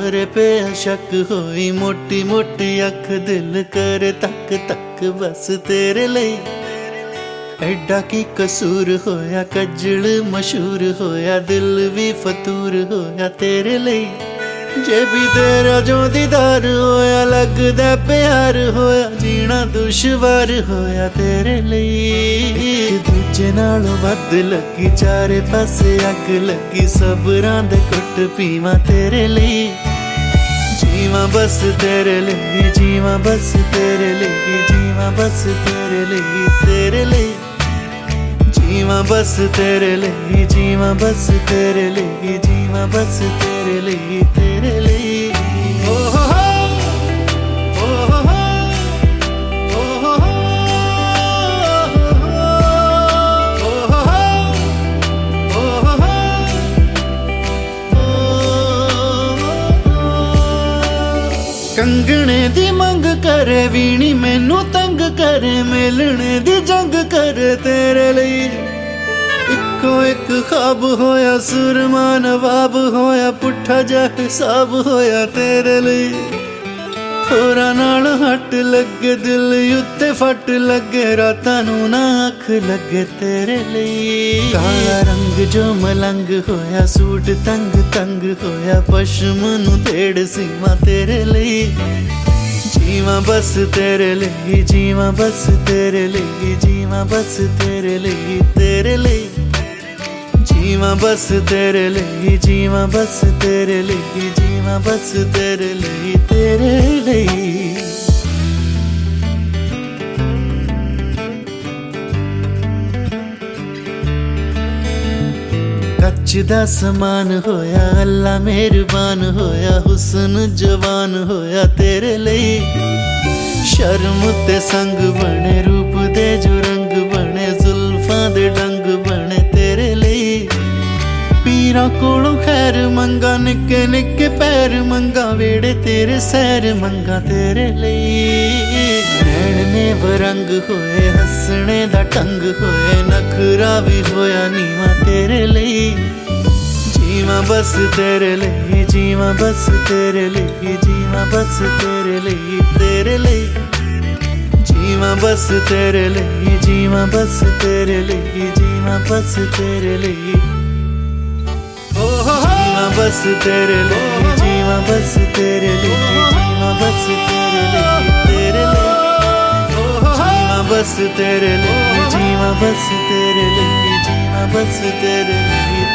करे पे शक होई मोटी मोटी अख दिल करे तक तक बस तेरे लिए। एडा की कसूर होया कज्जल मशहूर होया दिल भी फतूर होया तेरे लिए। जे भी तेरा जो दीदार होया लगदा प्यार होया जीना दुश्वार होया तेरे लिए। दूजे नालों वध लगी चारे पासे अग लगी सबरां दे कुट पीवां तेरे लिए। जीवां बस तेरे लिए जीवां बस तेरे लिए जीवां बस तेरे लिए तेरे लिए। जीवां बस तेरे लिए जीवां बस तेरे लिए जीवां बस तेरे लिए तेरे लिए। ओ हो ओ हो ओ हो ओ हो। कंगने दी मंग करे वीणी मैनू तंग करे मिलने दी जंग करे तेरे लिए। इको एक ख्वाब होया सुरमा नवाब होया पुट्ठा जा हिसाब होया तेरे लिए। होरा नाल हट लगे दिल उत्ते फट लगे रातां नू ना अख लगे तेरे लिए। काला रंग जो मलंग होया सूट तंग तंग होया पश्म नू तेड़ सीमा तेरे लिए। जीवां बस तेरे लिए जीवां बस तेरे लिए जीवां बस तेरे लिए तेरे लिए। जीवां बस तेरे लिए जीवां बस तेरे लिए जीवां बस तेरे लिए तेरे लिए। कच्च दा समान होया अल्लाह मेहरबान होया हुस्न जवान होया तेरे लिए। शर्म ते संग बने रूप दे जो रंग बने जुल्फां दे डंग बने तेरे लिए। पीरां कोलों खैर मंगा निक्के निक्के पैर मंगा वेड़े तेरे सैर मंगा तेरे लिए। नैन ने वरंग होए हसने दा टंग होए नखरा भी होया नीवा तेरे लिए। जीवां बस तेरे लिए जीवां बस तेरे लिए जीवां बस तेरे लिए तेरे लिए। जीवां बस तेरे लिए जीवां बस तेरे लिए जीवां बस तेरे लिए। जीवां बस तेरे लिए जीवां बस तेरे लिए जीवां बस तेरे लिए तेरे लिए। जीवां बस तेरे लिए जीवां बस तेरे लिए जीवां बस तेरे लिए